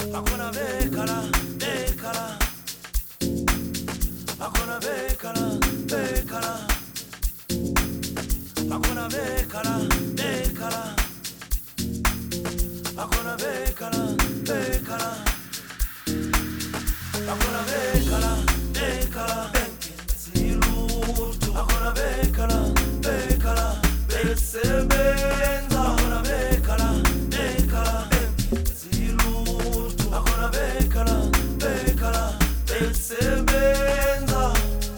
Bakona bekala, bekala. Bakona bekala, bekala. Bakona bekala, bekala. Bakona bekala, bekala. Bakona bekala, bekala. Benkenzilutu. Bakona bekala, bekala. Besebenza. Bakona bekala, bekala. Benkenzilutu. Bakona bekala, bekala. Besebenza.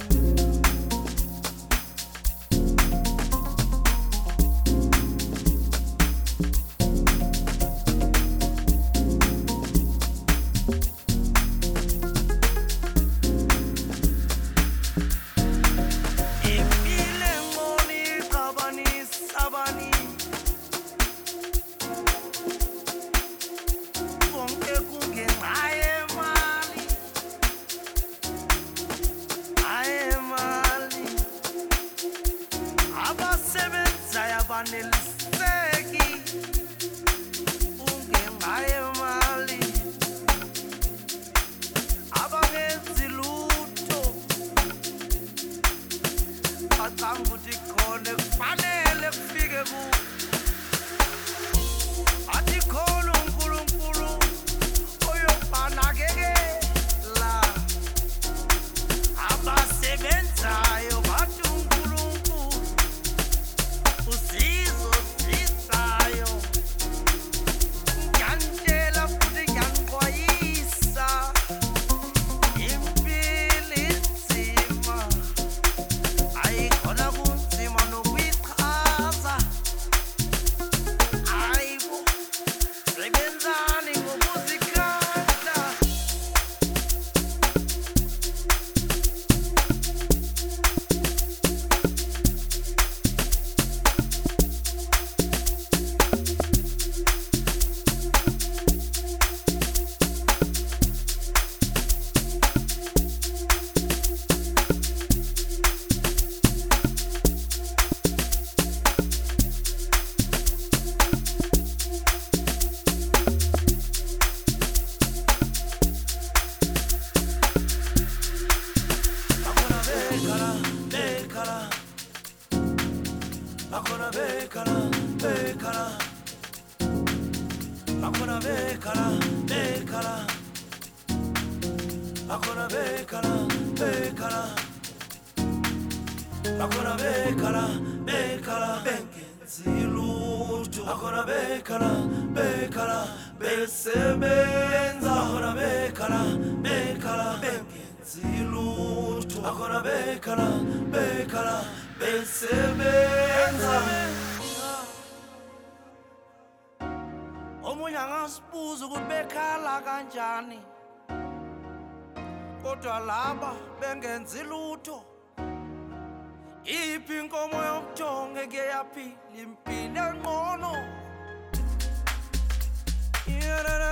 Neliseki ungenxa yemali abangenzi lutho bacanga ukuthi khona kufanele kufike ku athi khona uNkulunkulu oyobanakekela abasebenzayo bathi uNkulunkulu usizo sisayo ngiyantshela futhi ngiyanixwayisa impilo inzima ayikhona kunzima nokuyichaza hayibo sebenzani ngokuzikhandla Bakona bekala, bekala. Bakona bekala, bekala. Bakona bekala, bekala. Bakona bekala, bekala. Benkenzilutu. Bakona bekala, bekala. Besebenza. Bakona bekala, bekala. Benkenzilutu. Bakona bekala, bekala. Besebenza. Omunye angasibuza ukuthi bekhala kanjani kodwa laba bengenzi lutho iphi inkomo yobuthongo eke yaphila impilo engcono